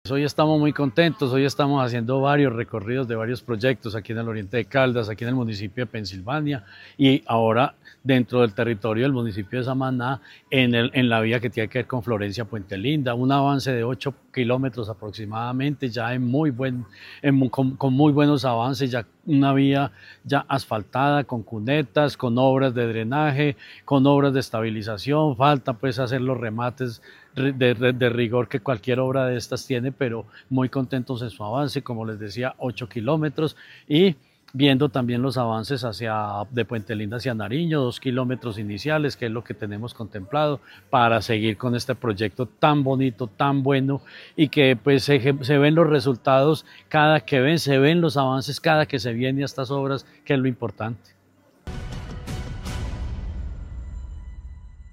Hoy estamos muy contentos, hoy estamos haciendo varios recorridos de varios proyectos aquí en el oriente de Caldas, aquí en el municipio de Pensilvania y ahora dentro del territorio del municipio de Samaná en la vía que tiene que ver con Florencia Puente Linda, un avance de 8 kilómetros aproximadamente, ya con muy buenos avances, ya una vía ya asfaltada, con cunetas, con obras de drenaje, con obras de estabilización, falta pues hacer los remates de rigor que cualquier obra de estas tiene, pero muy contentos en su avance, como les decía, 8 kilómetros y viendo también los avances de Puente Linda hacia Nariño, 2 kilómetros iniciales, que es lo que tenemos contemplado para seguir con este proyecto tan bonito, tan bueno y que pues se ven los resultados cada que se ven los avances cada que se viene a estas obras, que es lo importante.